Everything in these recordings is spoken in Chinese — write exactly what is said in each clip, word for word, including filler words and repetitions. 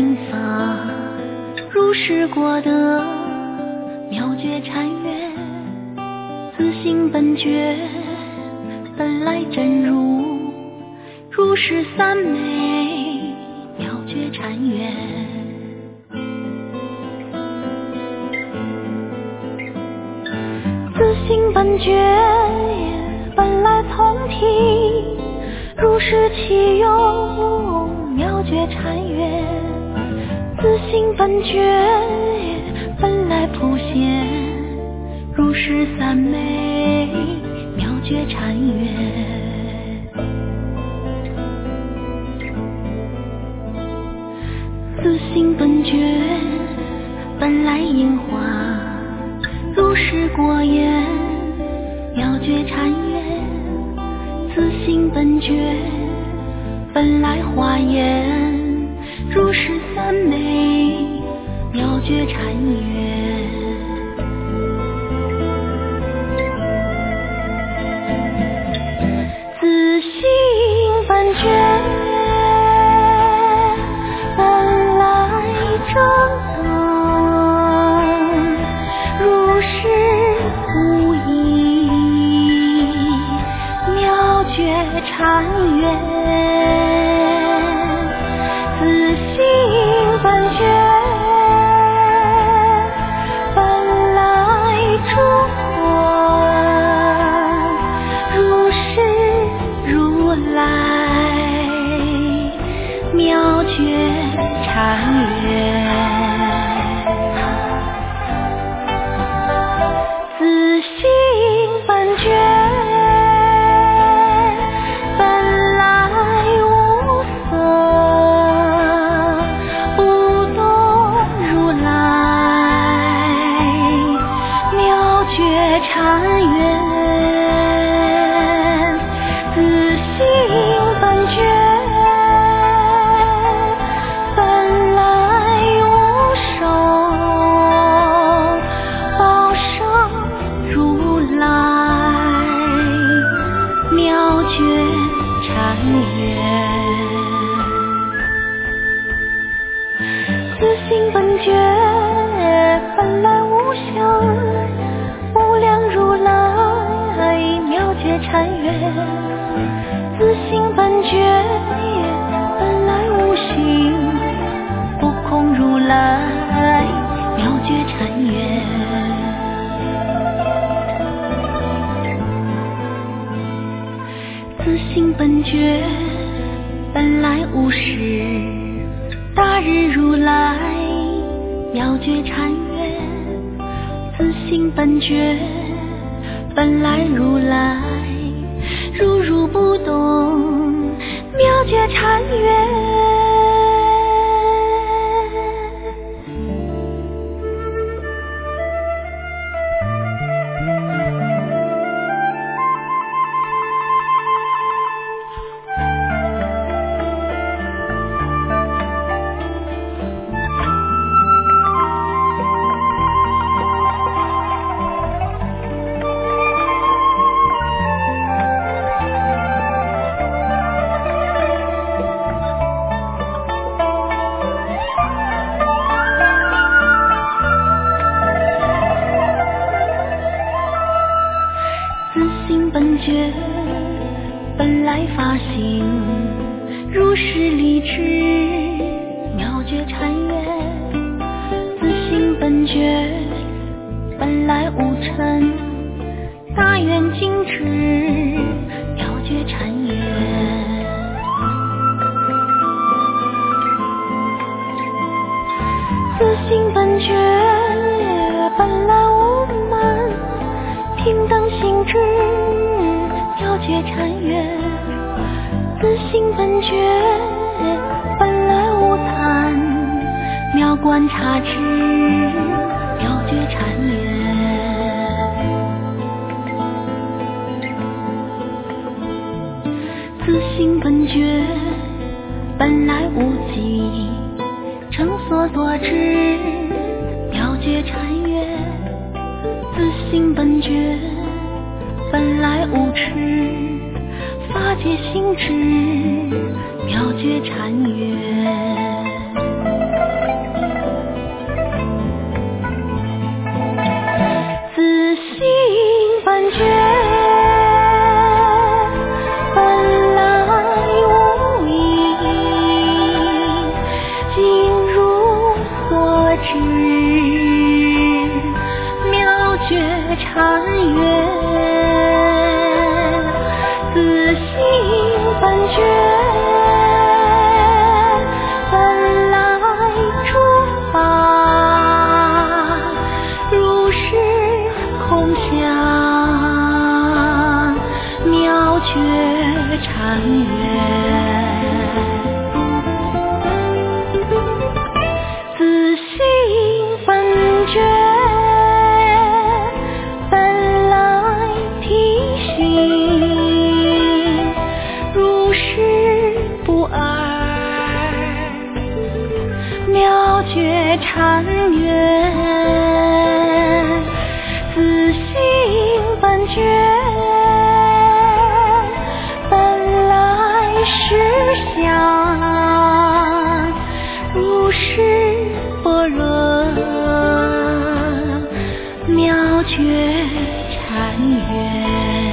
印法，如是过的妙觉禅悦，自性本觉，本来真如，如是三昧妙觉禅悦。自性本觉，本来同体，如是其有妙觉禅悦。自性本觉，本来普现，如是三昧妙觉禅悦。自性本觉，本来樱花，如是果园妙觉禅悦。自性本觉，本来花园，如是三昧妙觉禅悦。自性本觉，本来正等，如是无异妙觉禅悦。自性本觉，本来中观，如是如来妙觉禅悦。自性本觉，本来无色，不动如来妙觉禅悦。自性本觉，本来无手，报上如来妙觉禅悦。自性本觉，本来无相，无量如来妙觉禅悦。自性本觉，本来无形，不空如来妙觉禅悦。自性本觉，本来无实，大日如来妙觉禅悦。自性本觉，本来如来如如不动妙觉禅悦。自性本觉，本来发心，如是理智妙觉禅悦。自性本觉，本来无尘，大愿精致妙觉禅悦。自性本觉，本来无慢，平等性质妙觉禅悦。自性本觉，本来无贪，妙观察智妙觉禅悦。自性本觉，本来无极，成所作智妙觉禅悦。自性本觉，本来无痴，法界性智妙觉禅悦。 本觉，本来无影，今如所知，妙觉禅悦，自性本觉，本来诸法如是空相，妙觉禅悦，自性本觉，本来体性如是不二，妙觉禅悦，自性本觉，本来实相如是般若，妙觉禅悦，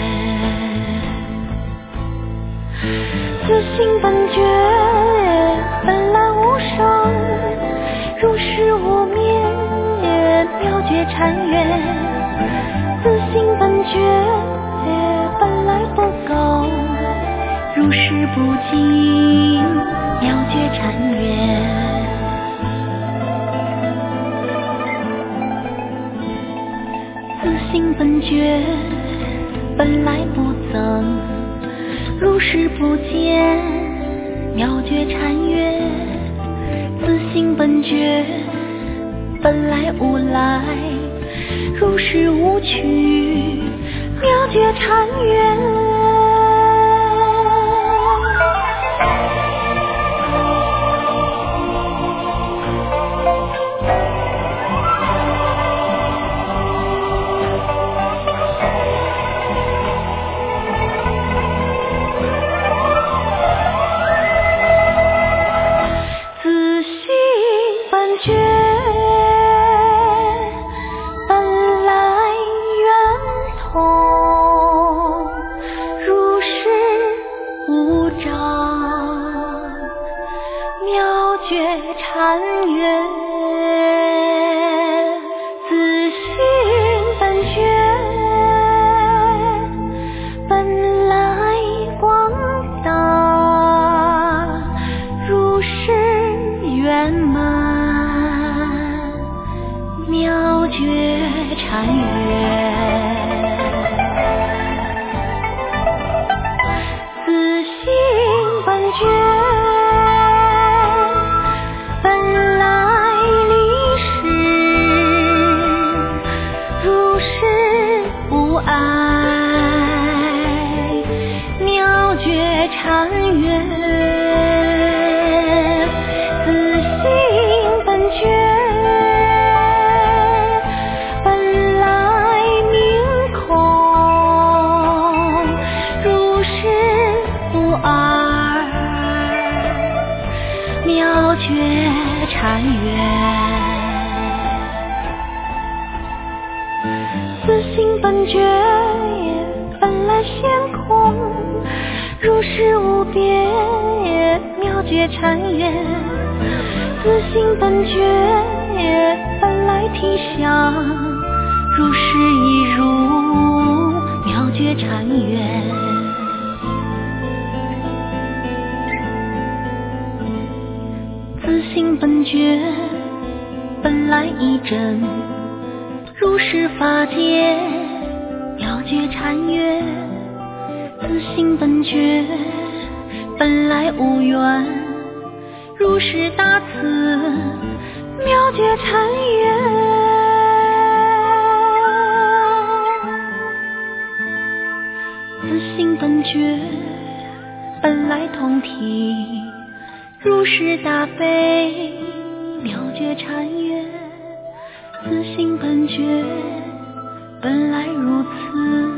自性本觉，本来无生，如是无灭，妙觉禅悦，自性本觉，本来不垢，如是不净，妙觉禅悦，自性本觉，本来不增，如是不减，妙觉禅悦，自性本觉，本来无来，如是无去，妙觉禅悦。自性本觉，本来圆通，如是无障，妙觉禅悦，自性本觉，本来广大，如是圆满，妙觉禅悦，自性本觉，本来离世，如是无碍，妙觉禅悦，自性本觉，本来明空，如是不二，妙觉禅悦，自性本觉，本来现空，如是无边，妙觉禅悦，自性本觉，本来体相，如是一如，妙觉禅悦，自性本觉，本来一真，如是法界，妙觉禅悦，自性本觉，本来无缘，如是大慈，妙觉禅悦，自性本觉，本来同体，如是大悲，妙觉禅悦，自性本觉，本来如此。